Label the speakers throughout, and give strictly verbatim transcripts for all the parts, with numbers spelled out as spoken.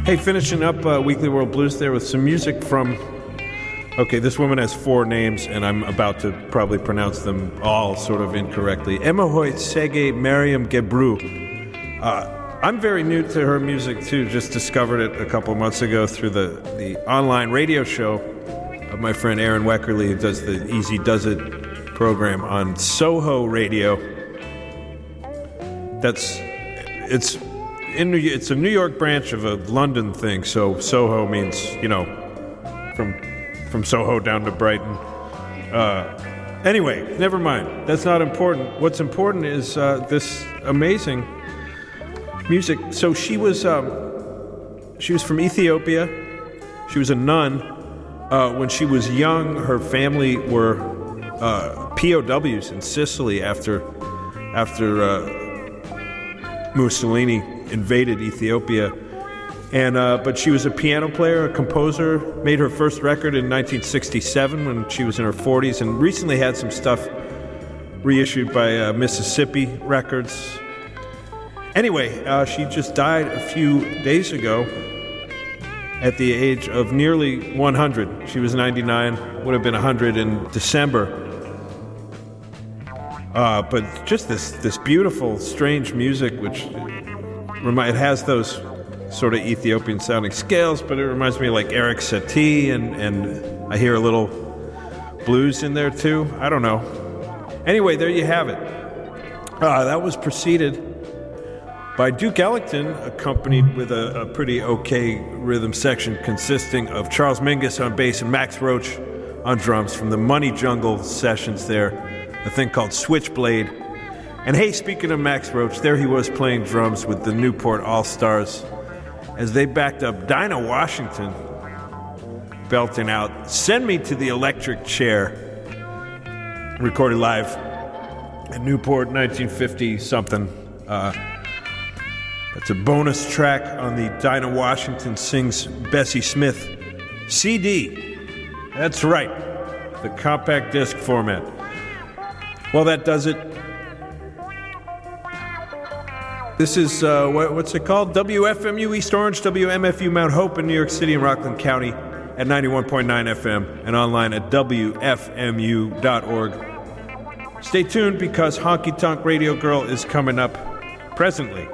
Speaker 1: Hey, finishing up uh, Weekly World Blues there with some music from... Okay, this woman has four names, and I'm about to probably pronounce them all sort of incorrectly. Emehoit Sege Mariam Gebru. Uh, I'm very new to her music, too. Just discovered it a couple months ago through the, the online radio show of my friend Aaron Weckerly, who does the Easy Does It program on Soho Radio. That's... It's... In New, it's a New York branch of a London thing, so Soho means, you know, from from Soho down to Brighton. Uh, anyway, never mind. That's not important. What's important is uh, this amazing music. So she was um, she was from Ethiopia. She was a nun. Uh, when she was young, her family were uh, P O Ws in Sicily after after uh, Mussolini invaded Ethiopia, and uh, but she was a piano player, a composer, made her first record in nineteen sixty-seven when she was in her forties, and recently had some stuff reissued by uh, Mississippi Records. Anyway, uh, she just died a few days ago at the age of nearly one hundred. She was ninety-nine, would have been one hundred in December. Uh, but just this this beautiful, strange music, which it has those sort of Ethiopian-sounding scales, but it reminds me of like Eric Satie, and, and I hear a little blues in there too. I don't know. Anyway, there you have it. Uh, that was preceded by Duke Ellington, accompanied with a, a pretty okay rhythm section consisting of Charles Mingus on bass and Max Roach on drums from the Money Jungle sessions there, a thing called Switchblade. And hey, speaking of Max Roach, there he was playing drums with the Newport All-Stars as they backed up Dinah Washington, belting out Send Me to the Electric Chair, recorded live at Newport nineteen fifty-something. Uh, that's a bonus track on the Dinah Washington Sings Bessie Smith C D. That's right, the compact disc format. Well, that does it. This is, uh, what, what's it called? W F M U East Orange, W M F U Mount Hope in New York City and Rockland County at ninety-one point nine F M and online at W F M U dot org. Stay tuned because Honky Tonk Radio Girl is coming up presently.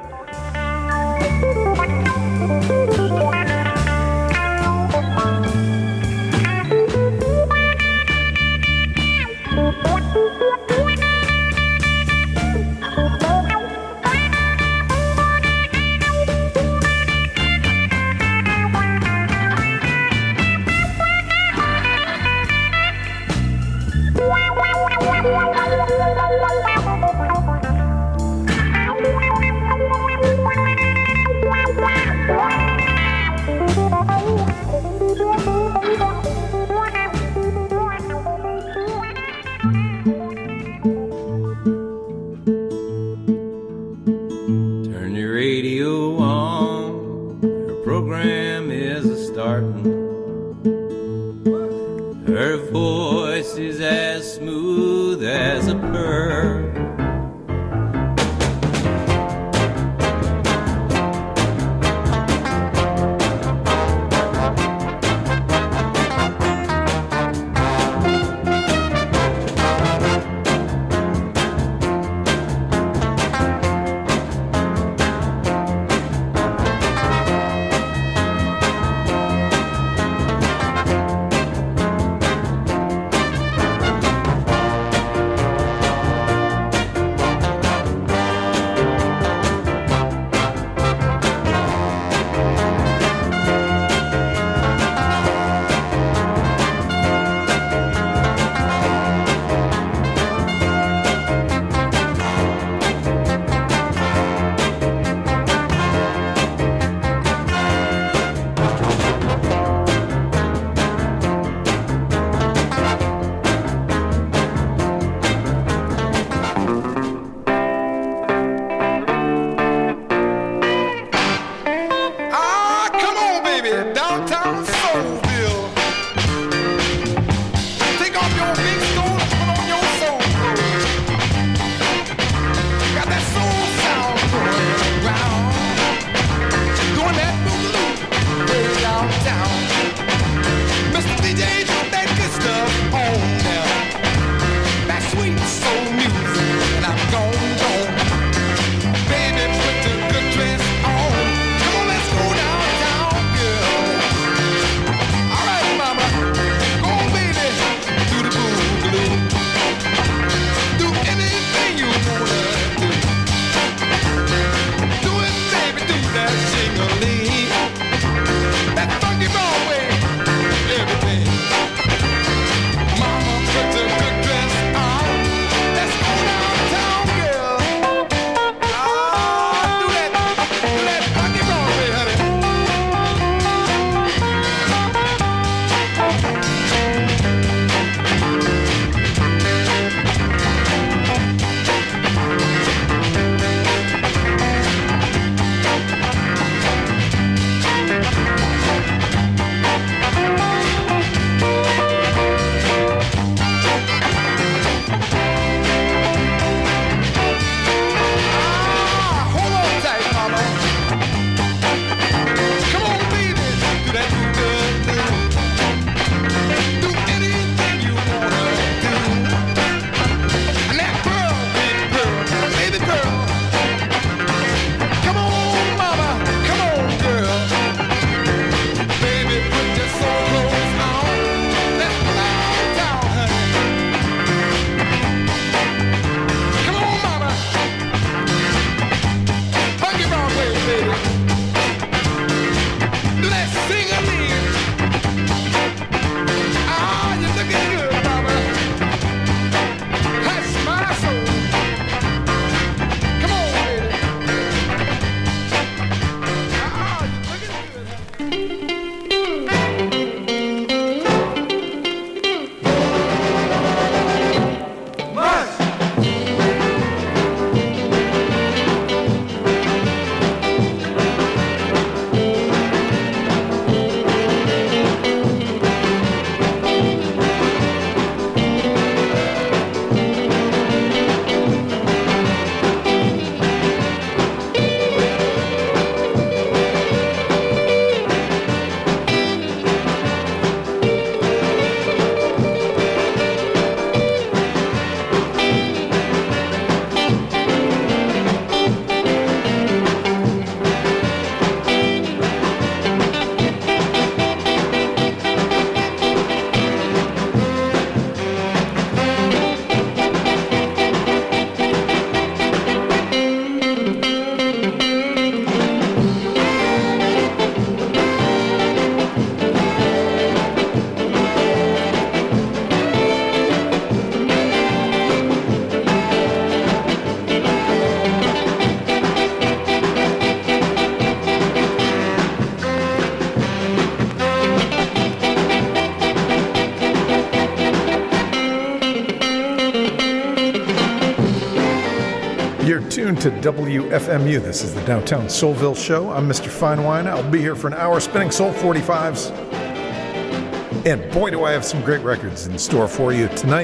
Speaker 2: to W F M U. This is the Downtown Soulville Show. I'm Mister Finewine. I'll be here for an hour spinning Soul forty-fives. And boy, do I have some great records in store for you tonight.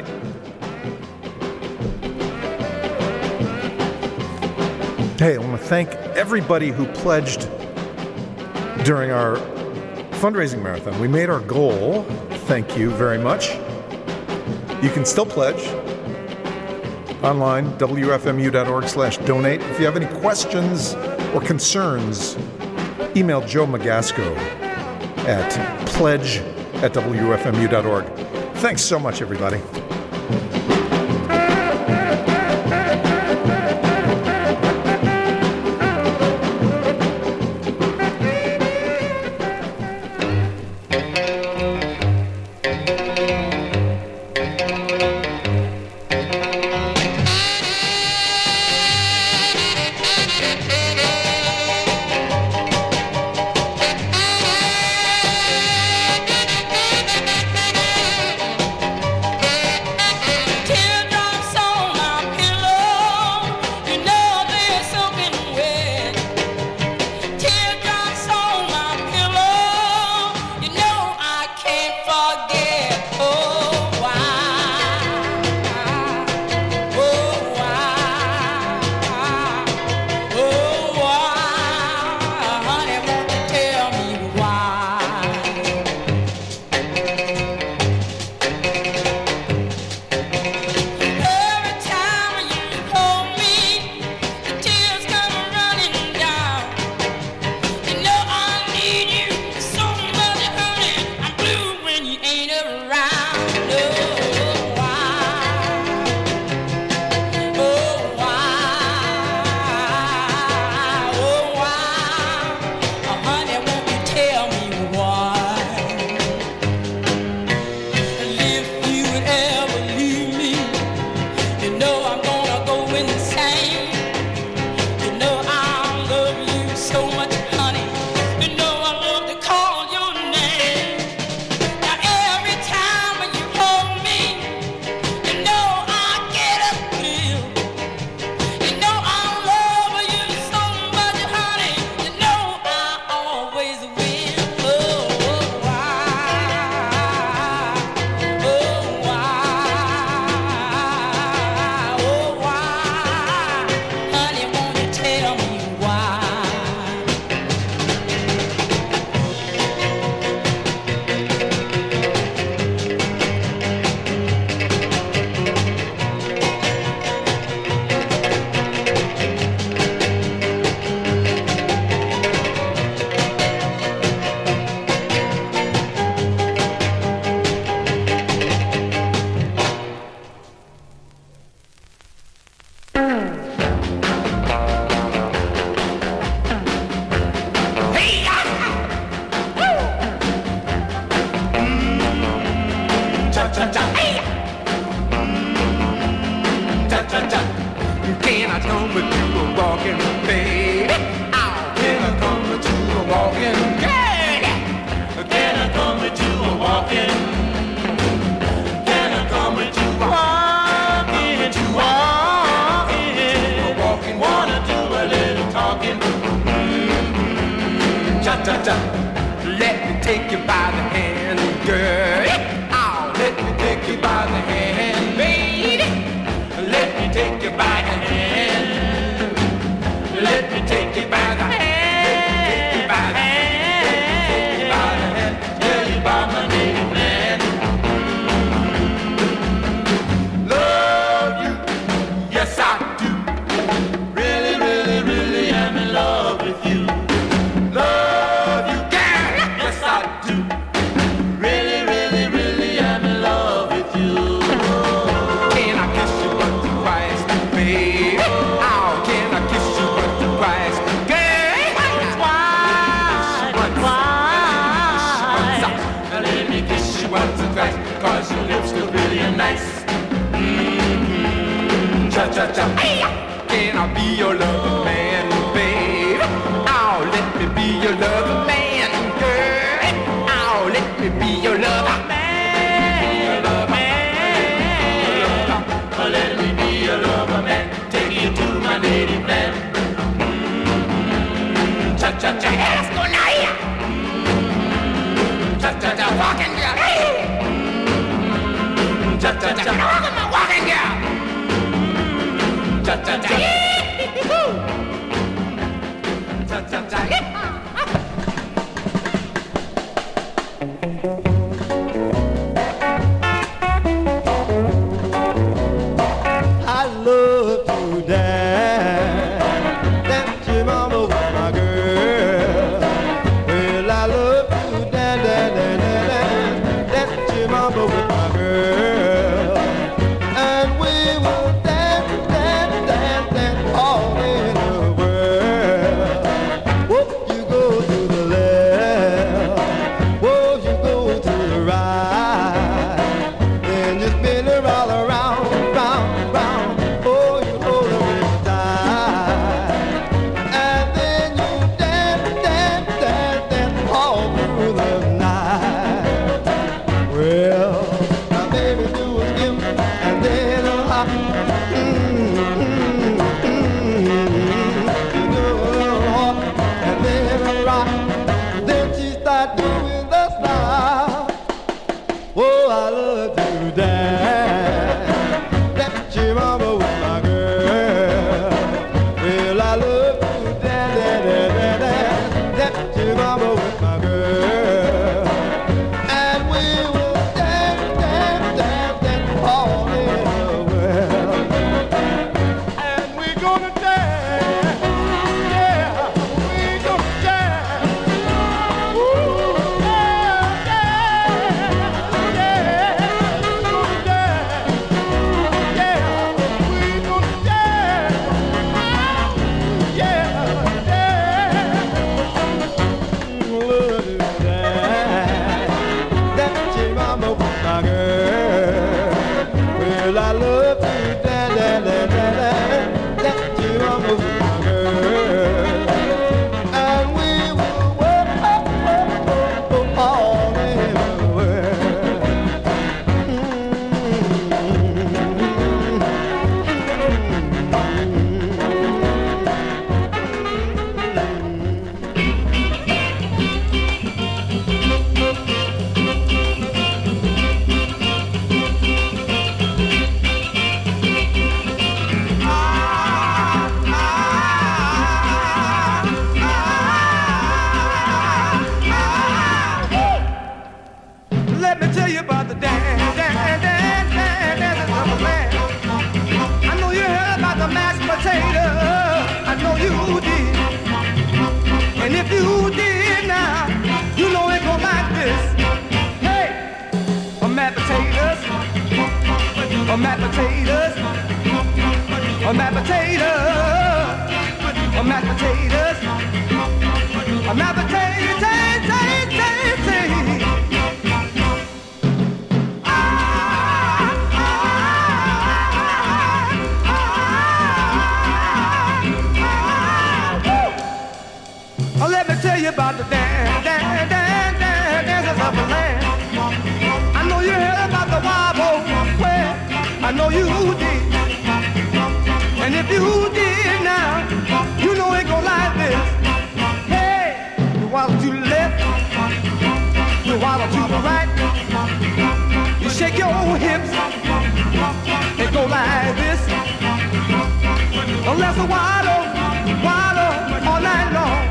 Speaker 2: Hey, I want to thank everybody who pledged during our fundraising marathon. We made our goal. Thank you very much. You can still pledge online, W F M U dot org slash donate. If you have any questions or concerns, email Joe Magasco at pledge at W F M U dot org. Thanks so much, everybody.
Speaker 3: Can I be your loving man, babe? Oh, let me be your loving man, girl. Oh, let me be your loving man. Let me be your lover man. Take you to my native land. know you did. And if you did now, you know it go like this. Hey, a mashed potatoes, a mashed potatoes, a mashed potatoes, a mashed potatoes, a mashed potatoes, tay, tay, tay, tay. Let me tell you about the dance, dance, dance, dance, dances of the land. I know you heard about the wobble, well, I know you did. And if you did now, you know it go like this. Hey, you wobble to the left, you wobble to the right. You shake your hips, it go like this. Unless a waddle, waddle all night long.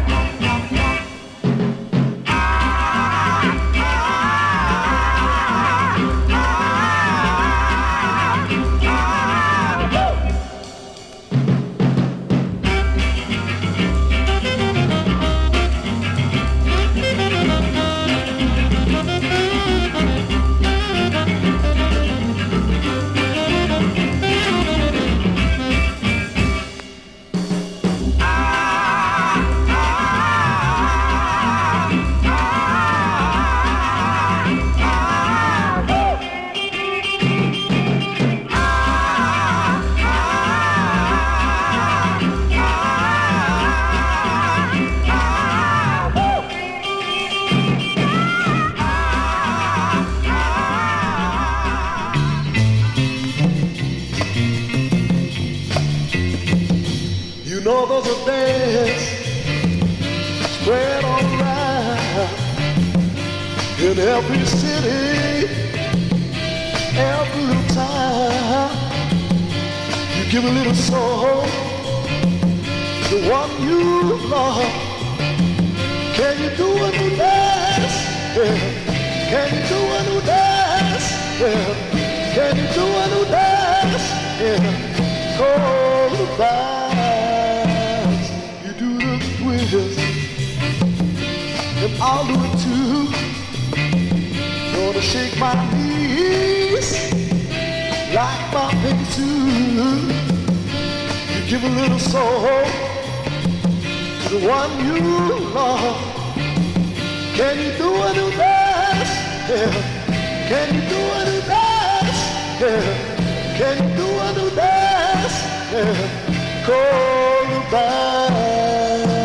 Speaker 4: In every city, every little town, you give a little soul to the one you love. Can you do a new dance? Yeah. Can you do a new dance? Yeah. Can you do a new dance? Yeah. Call the dance. You do the twist, and I'll do it too. Gonna shake my knees like my baby too. You give a little soul to the one you love. Can you do a new dance? Yeah. Can you do a new dance? Yeah. Can you do a new dance? Yeah. Call the dance.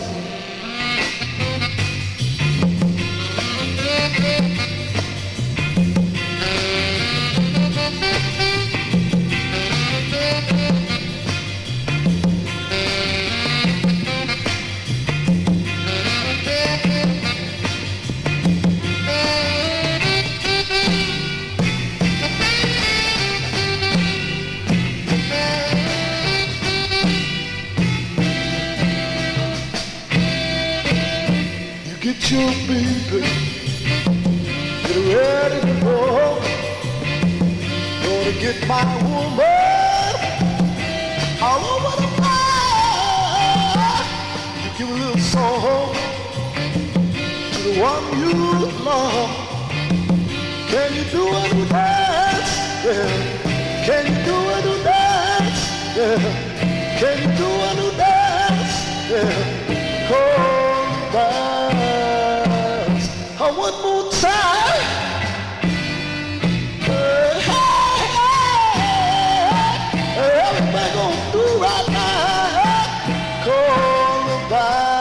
Speaker 4: Get your baby, get ready to go. Gonna get my woman all over the place. You give a little soul to the one you love. Can you do a new dance? Yeah. Can you do a new dance? Yeah. Can you do a new dance? Yeah. Call me back. One more time. Hey, hey, hey. Everything gonna do right now. Call me back.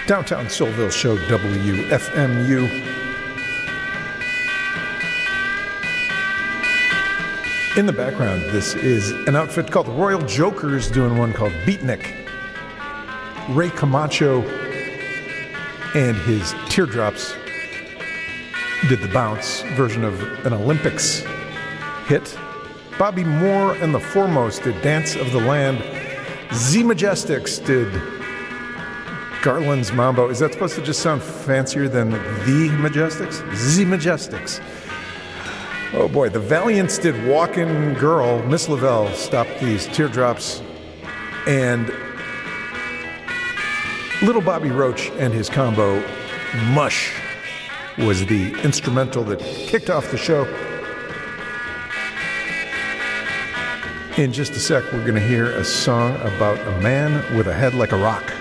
Speaker 2: Downtown Soulville Show, W F M U. In the background, this is an outfit called the Royal Jokers doing one called Beatnik. Ray Camacho and his Teardrops did the Bounce version of an Olympics hit. Bobby Moore and the Foremost did Dance of the Land. Z Majestics did Garland's Mambo. Is that supposed to just sound fancier than The Majestics? Z Majestics. Oh boy, the Valiants did Walkin' Girl. Miss Lavelle stopped these Teardrops. And Little Bobby Roach and his combo, Mush, was the instrumental that kicked off the show. In just a sec, we're going to hear a song about a man with a head like a rock.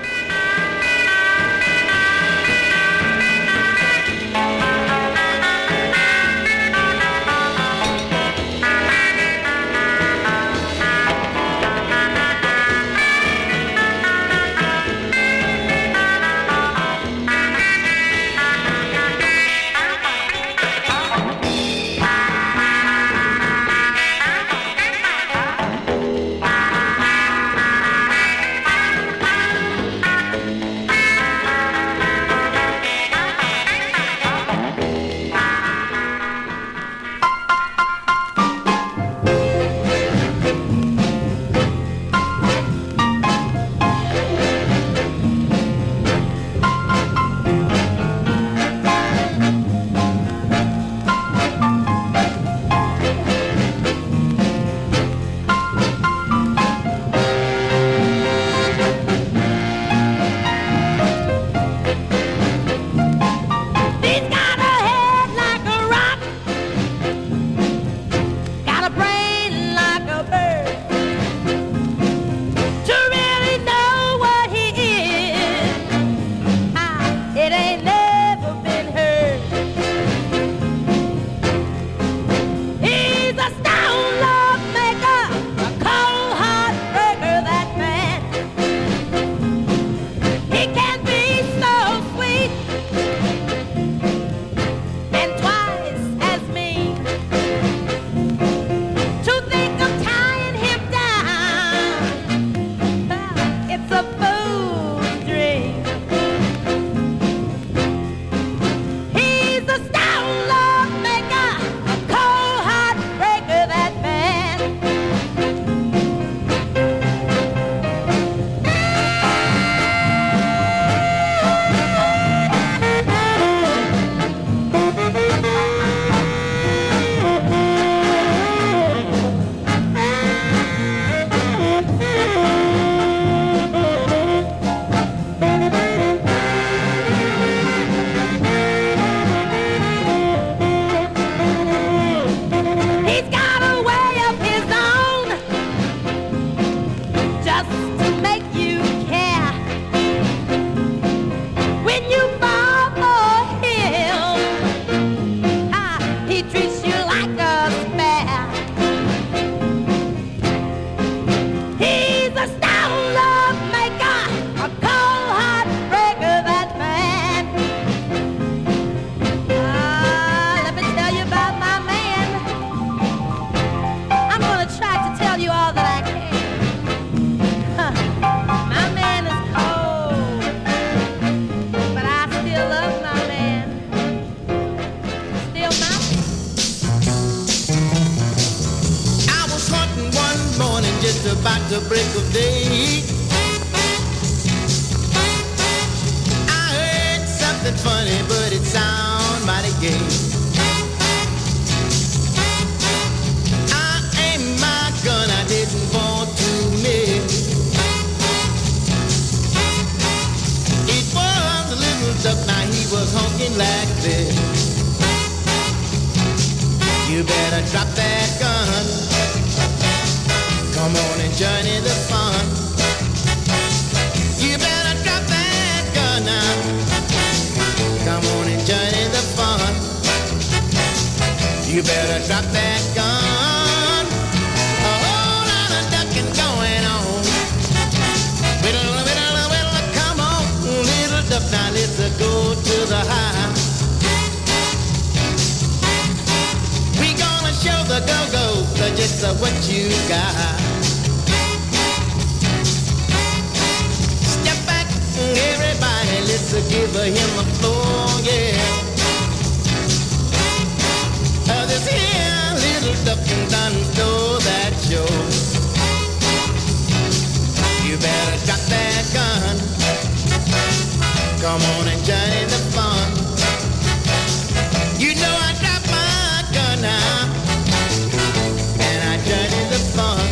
Speaker 5: About the break of day, I heard something funny, but it sounded mighty gay. I aimed my gun, I didn't want to miss. It was a little duck, now he was honking like this. You better drop that gun. Come on and join in the fun. You better drop that gun now. Come on and join in the fun. You better drop that gun. A whole lot of ducking going on. Whittle, whittle, whittle, come on, little duck now. you got. Step back, everybody, let's give him a floor, yeah. Uh, this here little ducking done stole that show. You better drop that gun. Come on and join the fun. You know I dropped my gun now, and I join in the fun.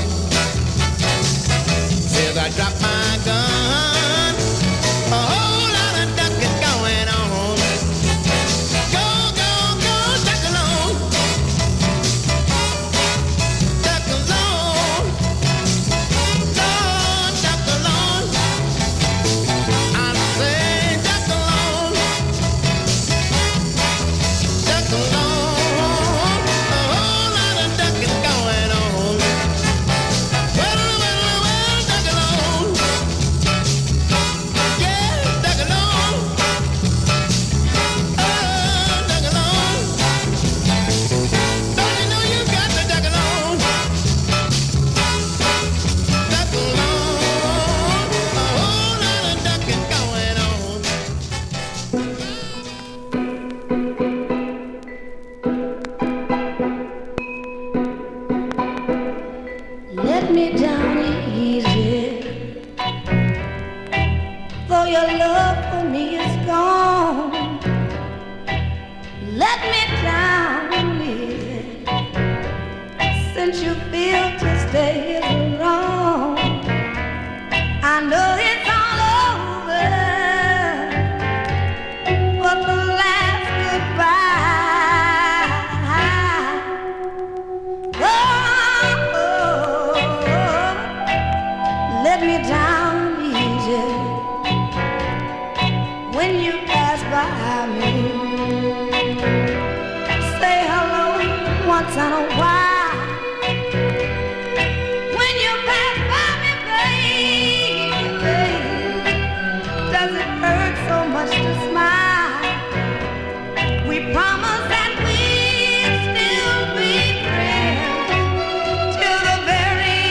Speaker 5: Says I dropped my gun. A whole lot of ducking going on. Go, go, go, duck alone. Duck alone. Lord, duck alone. I say duck alone. Duck alone. A whole lot of ducking going on. Well, well, well, duck alone. Yeah, duck alone. Oh, duck alone. Don't you know you got to duck alone? Duck alone. A whole lot of ducking going on.
Speaker 6: Let me down easy, though your love for me is gone. Let me down easy, since you feel to stay is wrong. I know it's all over, but the last goodbye. Oh, let me down easy when you pass by me. Say hello once in a while. When you pass by me, baby, does it hurt so much to smile? We promised that we'd still be friends till the very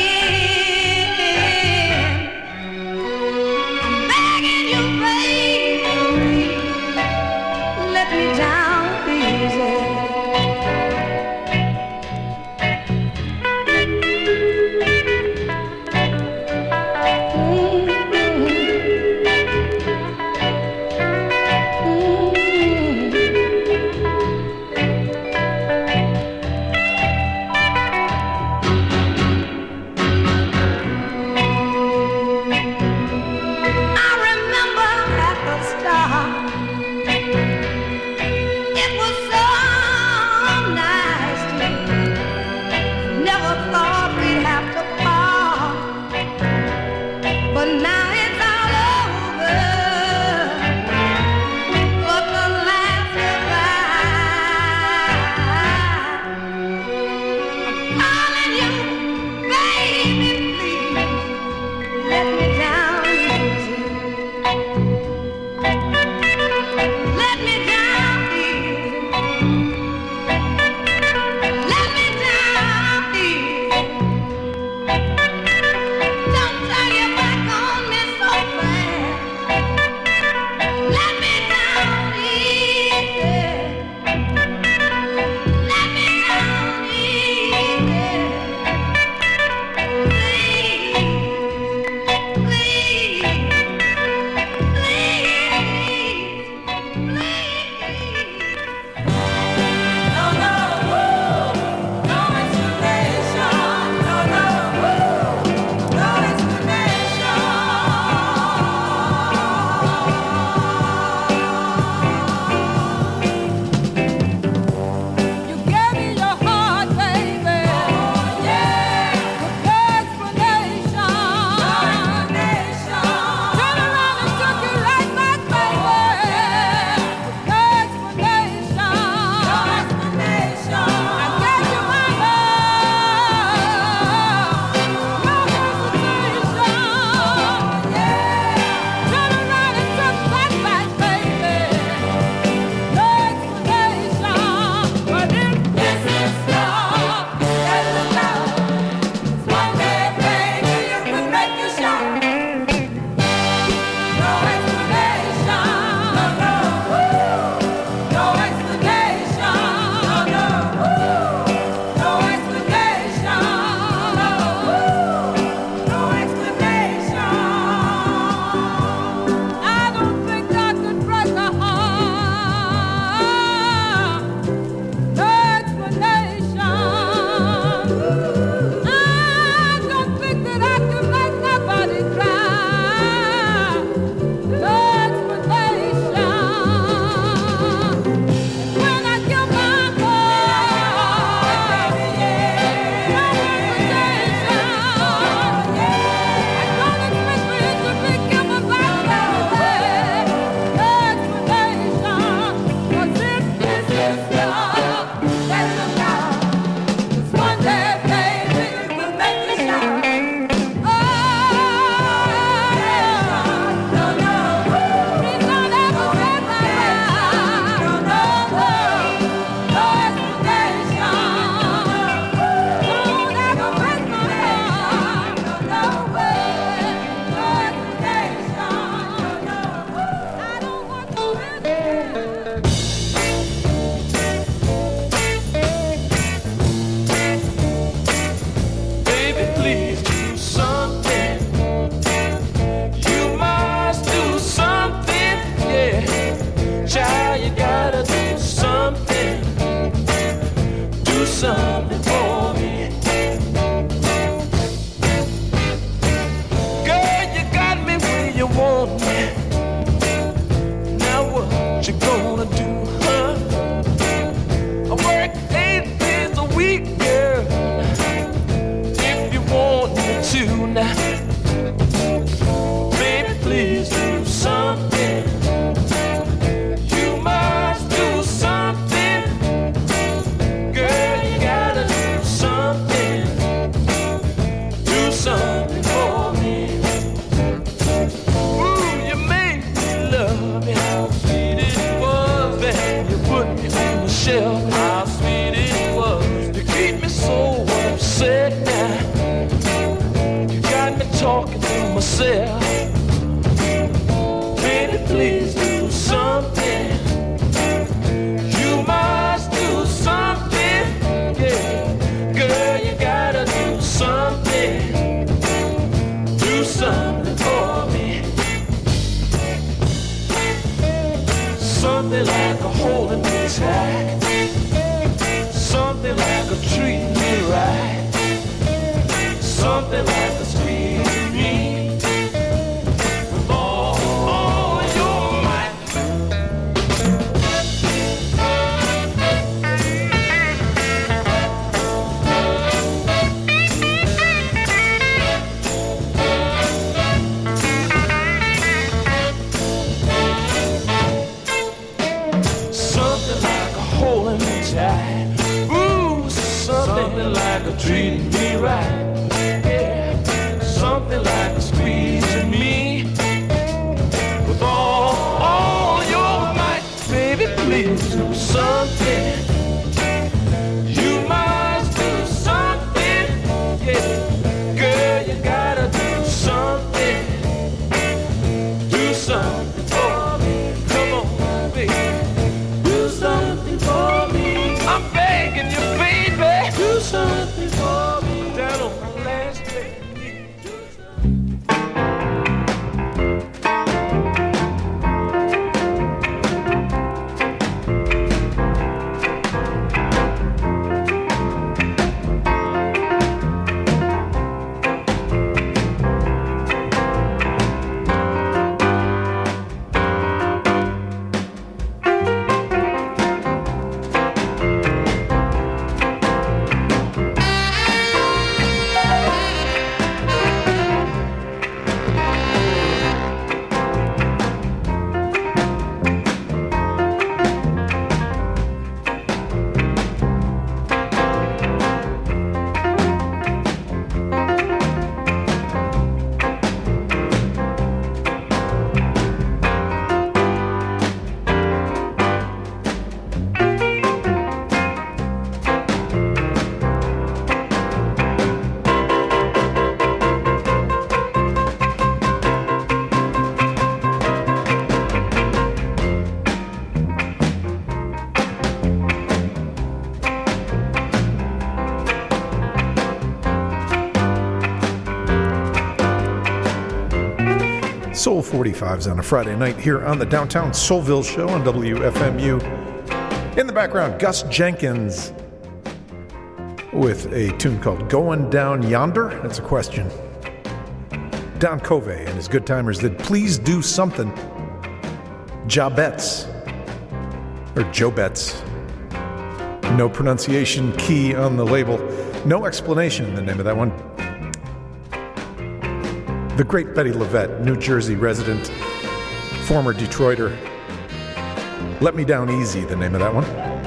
Speaker 6: end. Begging you, baby, let me down easy.
Speaker 7: Something like a holding me tight. Something like a treating me right. Something like a squeezing me with all, all your might. Something like a holding me tight. Ooh, something like a treating me right. Yeah, something like a squeezing me with all, all your might. Baby, please do something. You must do something. Yeah, girl, you gotta do something. Do something for me. Come on, baby. Do something for me. I'm begging you, baby. Do something for me. Down on my last day.
Speaker 2: Soul forty-fives on a Friday night here on the Downtown Soulville Show on W F M U. In the background, Gus Jenkins with a tune called Going Down Yonder. That's a question. Don Covey and his Good Timers did Please Do Something. Ja Betts, or Joe Betts. No pronunciation key on the label. No explanation, the name of that one. The great Betty LaVette, New Jersey resident, former Detroiter. Let Me Down Easy, the name of that one.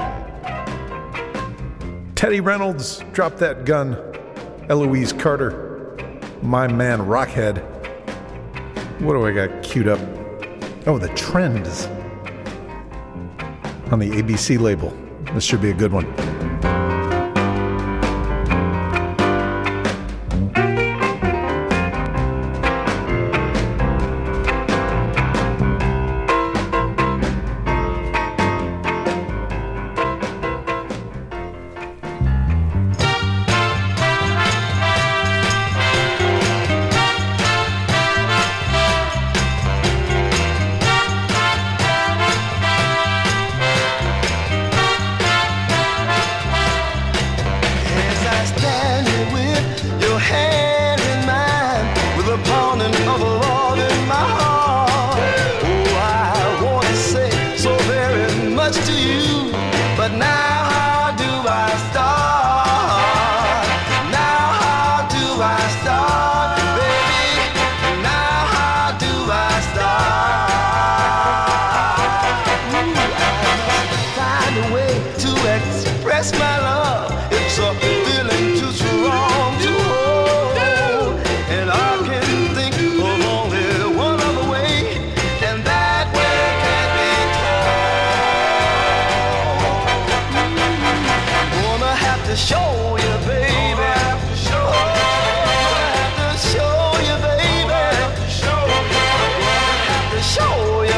Speaker 2: Teddy Reynolds, Drop That Gun. Eloise Carter, My Man Rockhead. What do I got queued up? Oh, The Trends on the A B C label. This should be a good one.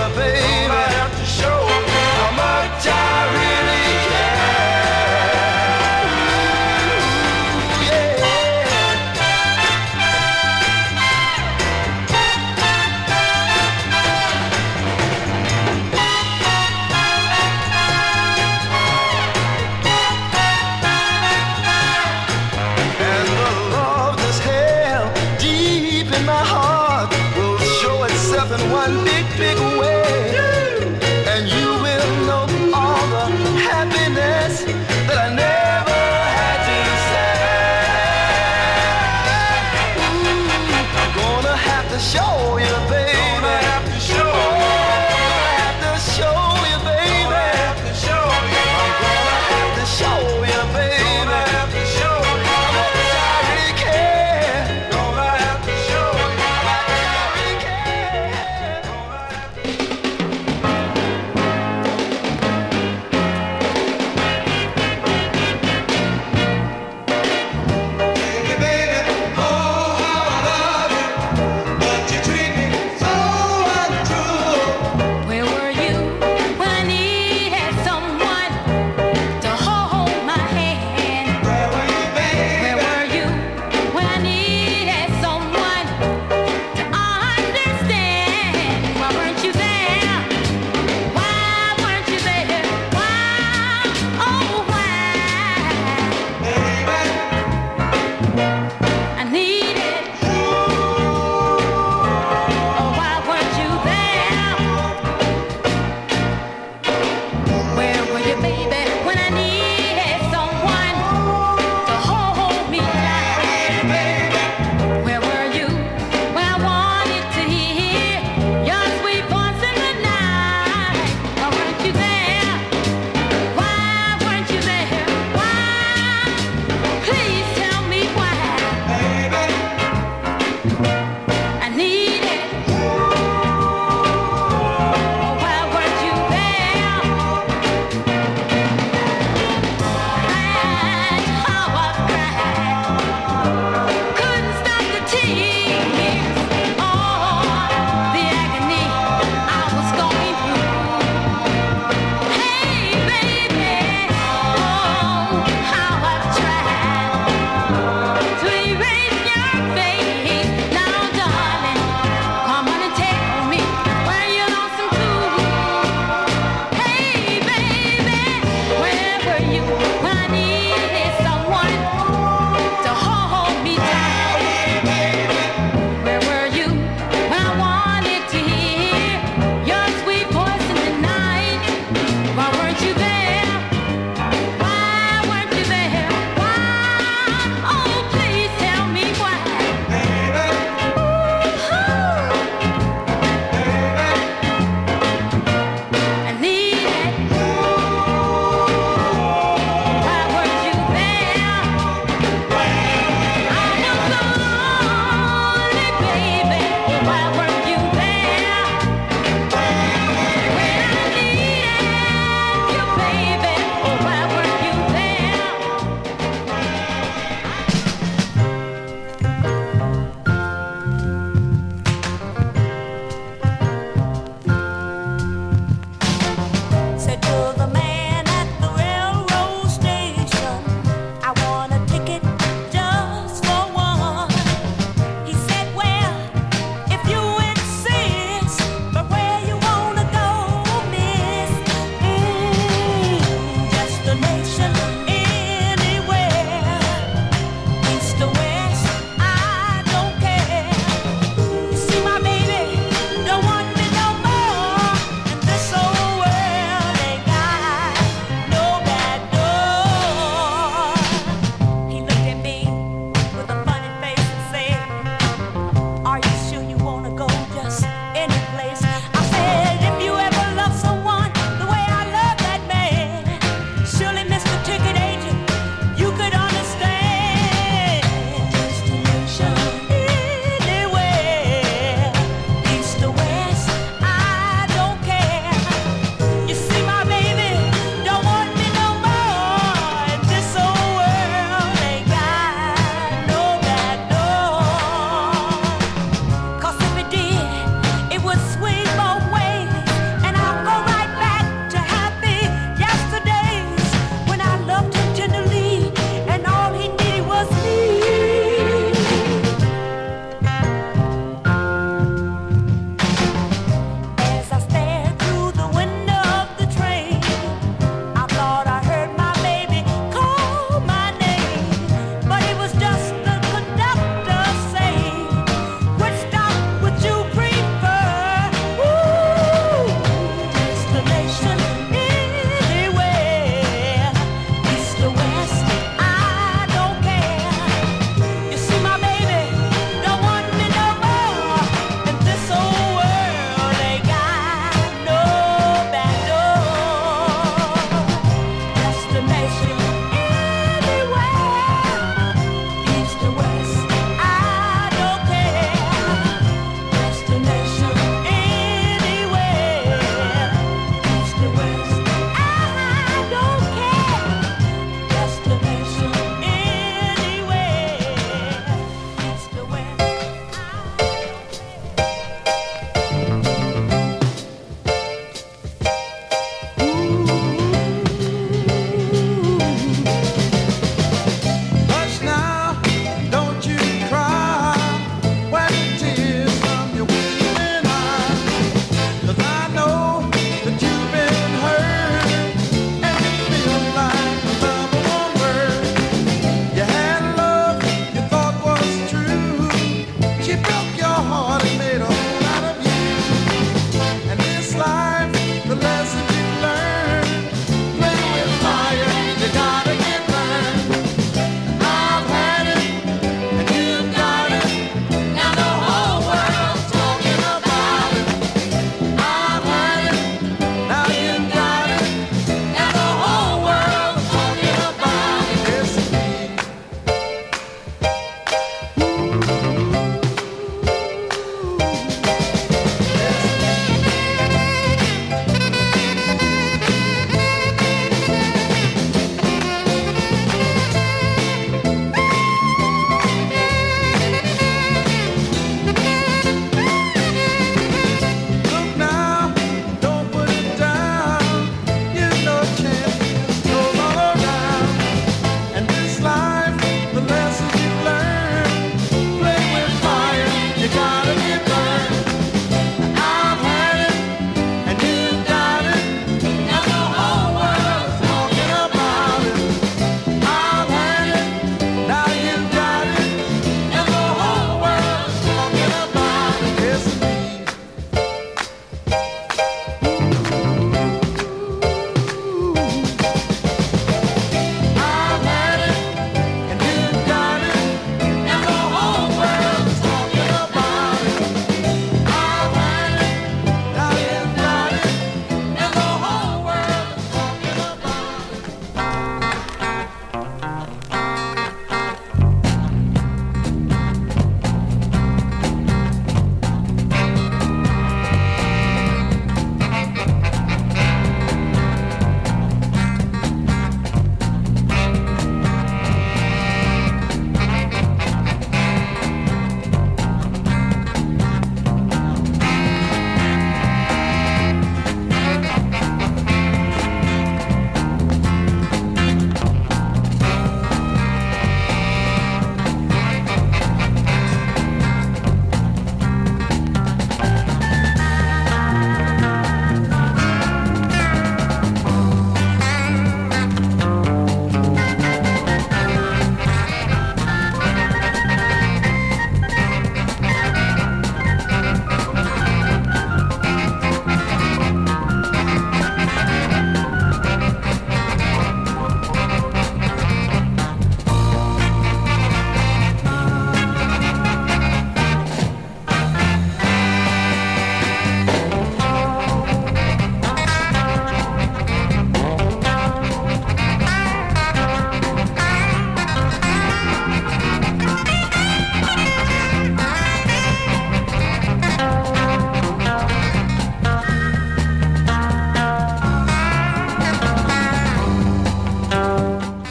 Speaker 4: Show you, baby. How much I really care. big, big way. And you will know all the happiness that I never had to say. Ooh, I'm gonna have to show you, baby. Gonna have to show you. Gonna have to show you, baby. Gonna have to show you. I'm gonna have to show you, baby. Gonna have to show you. How much I really care. Gonna have to show you. How much I really care. Gonna have to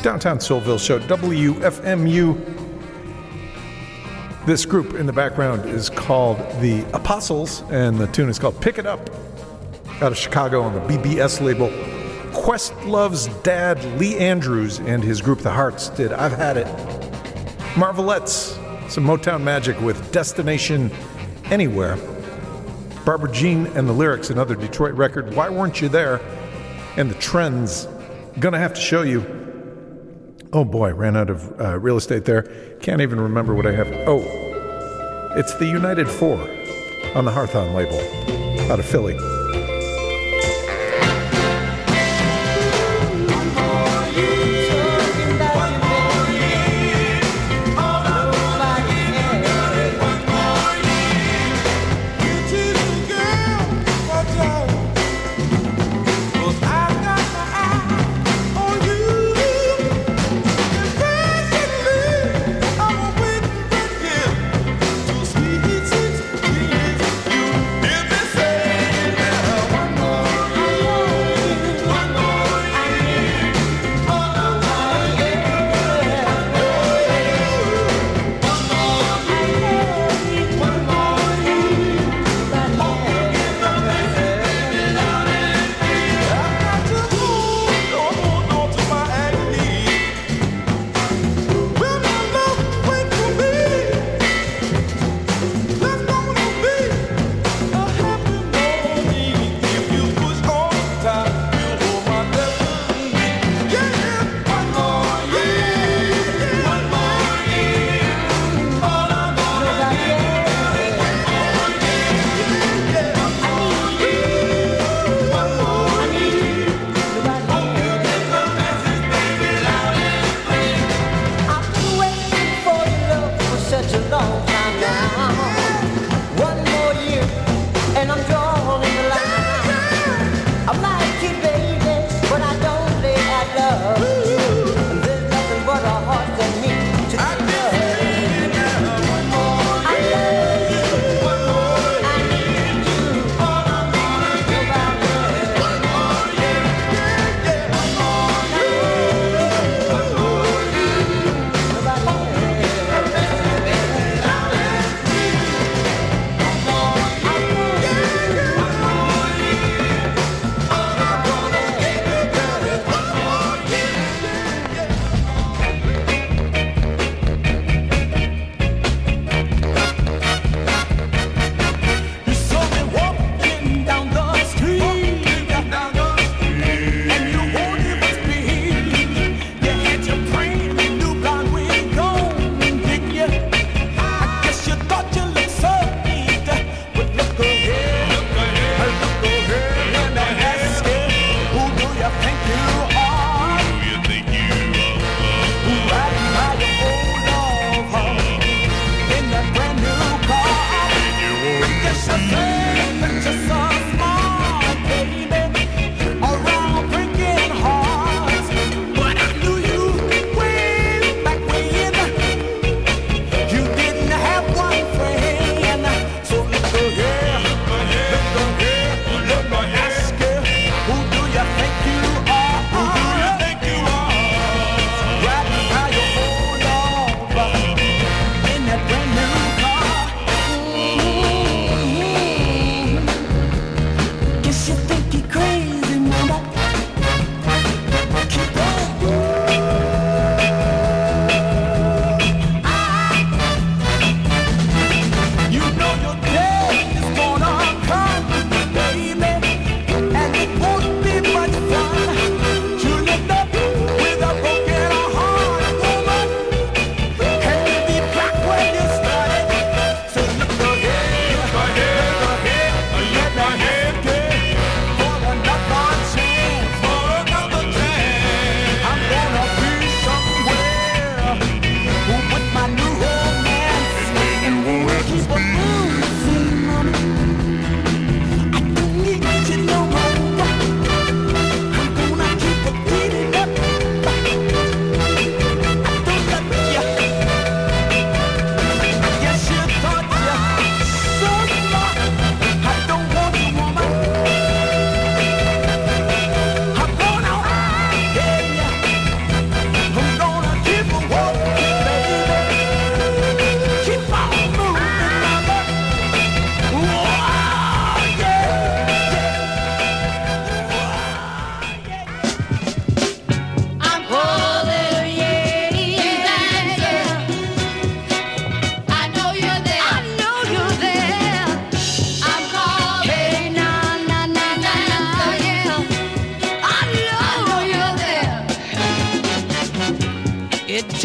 Speaker 2: Downtown Soulville Show, W F M U. This group in the background is called the Apostles, and the tune is called Pick It Up, out of Chicago on the B B S label. Questlove's dad, Lee Andrews, and his group, The Hearts, did I've Had It. Marvelettes, some Motown magic with Destination Anywhere. Barbara Jean and the Lyrics, another Detroit record, Why Weren't You There? And the Trends, Gonna Have to Show You. Oh boy, ran out of uh, real estate there. Can't even remember what I have. Oh, it's the United Four on the Hearthon label, out of Philly.
Speaker 4: Give me say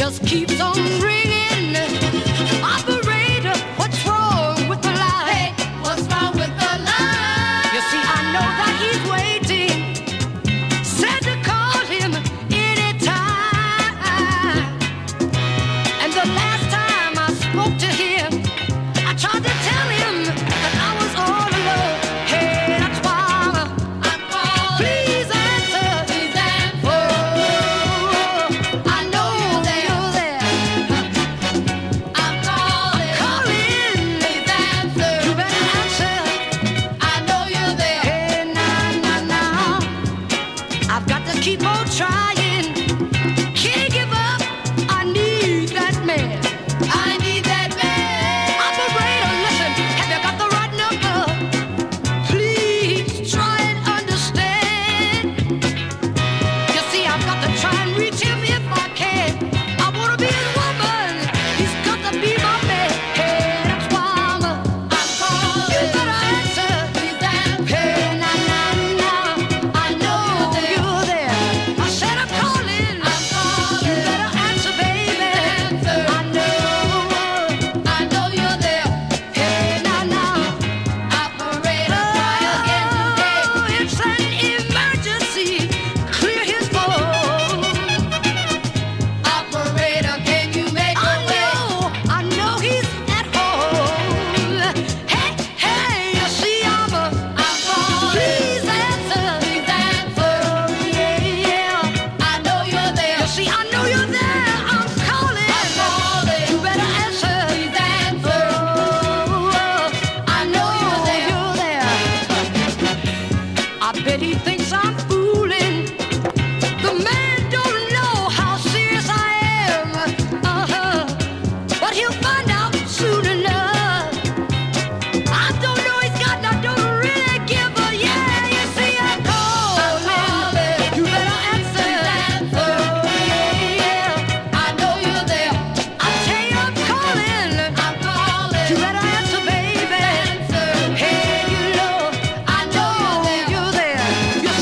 Speaker 6: just keeps on ringing. Operator, what's wrong with the line? Hey, what's wrong with the line? You see, I know that he's waiting. Said to call him anytime. And the last time I spoke to him, I tried to tell him that I was all alone. Hey, that's why I'm, I'm calling. Please answer. Please answer. Oh, I know that you're there. I'm calling. I'm calling. Please answer. You better answer. I know you're there. Hey, nah, nah, nah. I've got to keep on trying. Can't give up. I need that man. I need that man. Operator, listen. Have you got the right number? Please try and understand. You see, I've got to try and reach him if I can. I wanna be his woman. He's got to be my man. Hey, that's why I'm a, I'm calling. You better answer. Please answer. Hey, nah, nah, nah. I know you're there. I said I'm calling. I'm calling. You better answer, baby. Answer. I know. I know you're there. Hey, nah, nah. Operator, try again today. Oh, it's an emergency. Clear his phone. Operator, can you make a way? I know, I know he's at home. Hey, hey, you see I'm a, I'm calling. Please answer. Please answer. Yeah, yeah. I know you're there. You see, I know you're there. I'm calling. I'm calling. You better answer. Please answer. Oh, I know you're there. I bet he thinks I'm fooling. The man don't know how serious I am. Uh-huh. But he'll find out soon enough. I don't know he's got, I don't really give a yeah. You see, I'm calling. You better answer. Oh, yeah, yeah. I know you're there. I tell you I'm calling. I'm calling. You better answer, baby. Hey, you know, I know you're there. You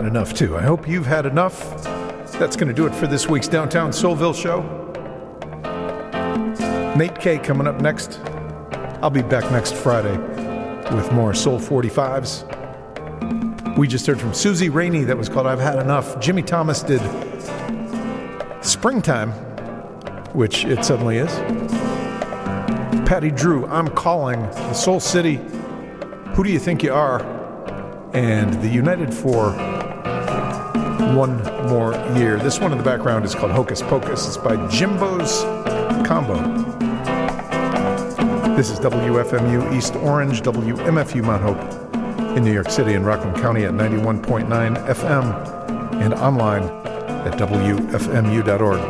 Speaker 2: had enough too. I hope you've had enough. That's going to do it for this week's Downtown Soulville show. Nate K coming up next. I'll be back next Friday with more Soul forty-fives. We just heard from Susie Rainey. That was called I've Had Enough. Jimmy Thomas did Springtime, which it suddenly is. Patty Drew, I'm Calling. The Soul City, Who Do You Think You Are? And the United for One More Year. This one in the background is called Hocus Pocus. It's by Jimbo's Combo. This is W F M U East Orange, W M F U Mount Hope in New York City and Rockland County at ninety-one point nine F M and online at W F M U dot org.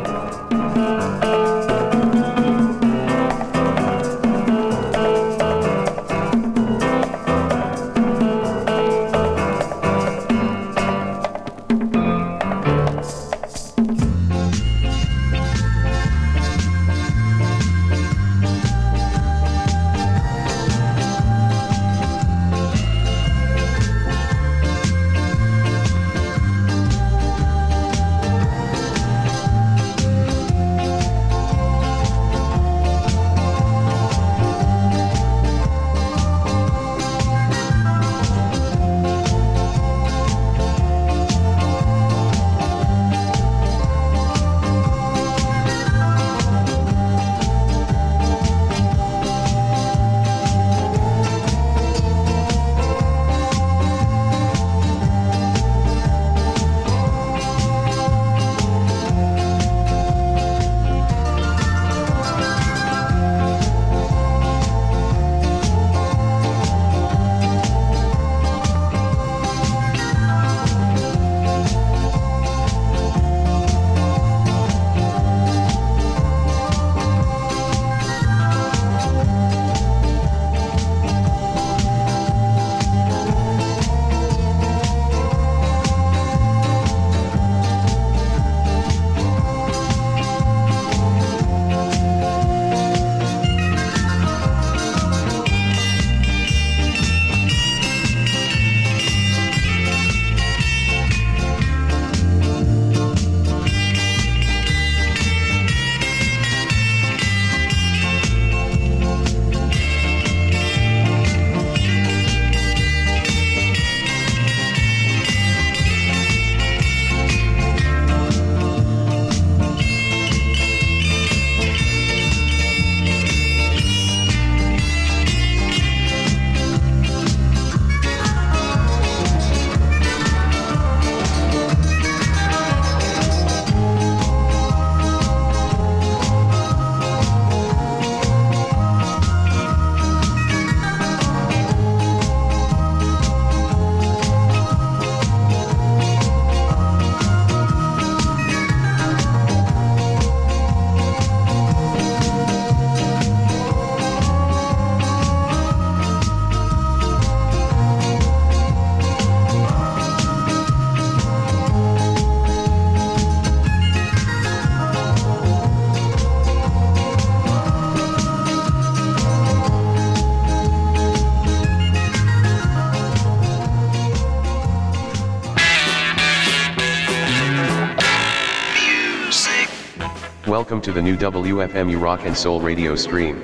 Speaker 8: Welcome to the new W F M U Rock and Soul radio stream.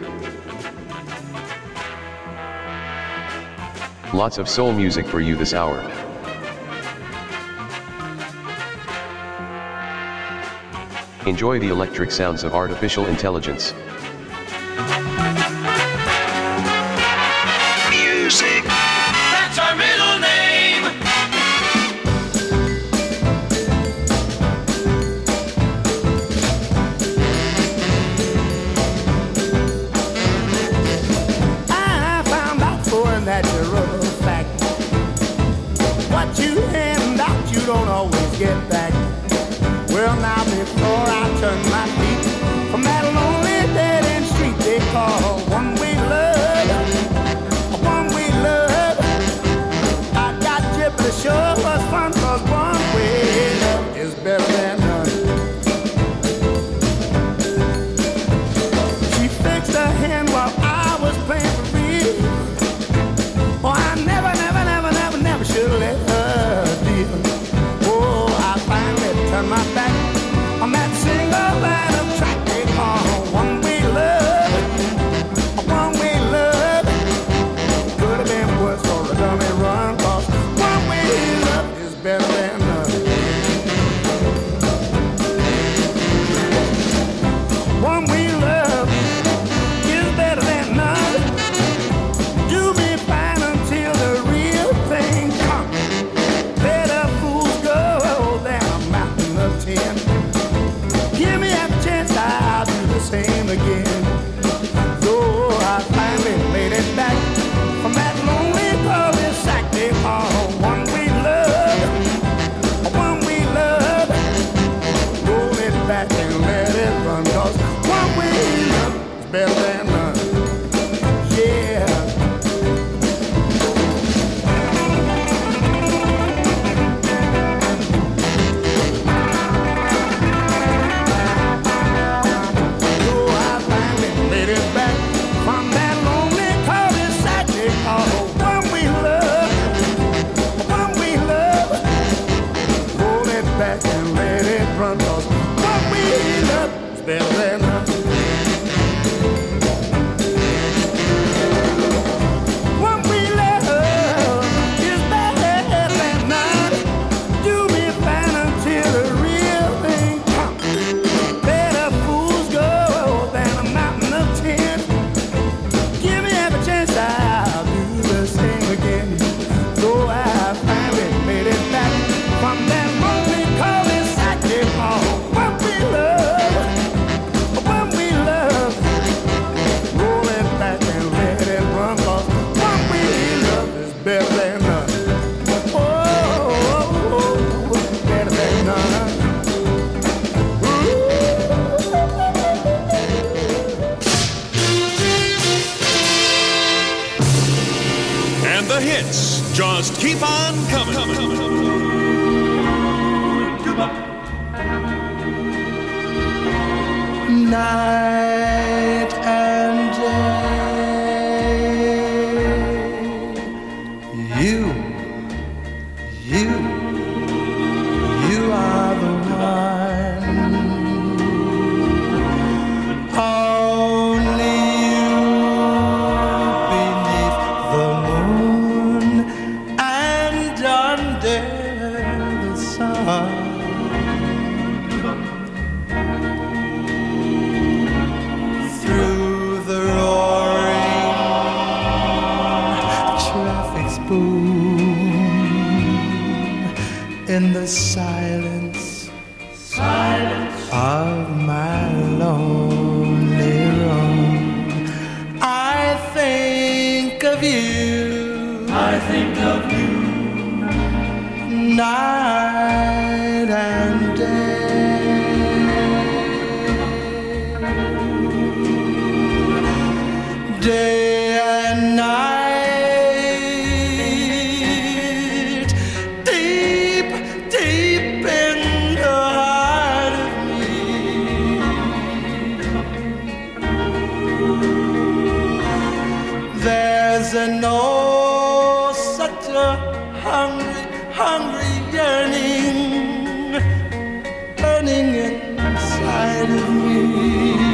Speaker 8: Lots of soul music for you this hour. Enjoy the electric sounds of artificial intelligence.
Speaker 5: Music. That's our middle name.
Speaker 3: I found out for a natural fact. What you hand out, you don't always get back. Well, now before I turn my feet from that lonely dead-end street they call one-way love, a one-way love, I got you, but it sure was fun, 'cause one-way love is better than none. She fixed her hand while I was playing for real. Oh, I never, never, never, never, never should let her deal. again. Though I finally made it back from that lonely cul-de-sac they call one we love, one we love. Roll it back and let it run, 'cause one we love is better than none. Yeah. Better than none. What we love is better than none. Do me fine until the real thing comes. Better fools go than a mountain of tin. Give me every chance, I'll do the same again. Though I finally made it back from that lonely cul-de-sac they call what we love. Better than none. Oh, oh, oh, better than none.
Speaker 9: And the hits just keep on coming.
Speaker 3: Night and day, you, you, you are the one. Only you beneath the moon and under the sun. Through the roaring traffic's boom, in the silence, silence of my lonely room, I think of you. I think of you. Night and day. Day and night, deep, deep in the heart of me, there's an oh, such a hungry, hungry yearning, burning inside of me.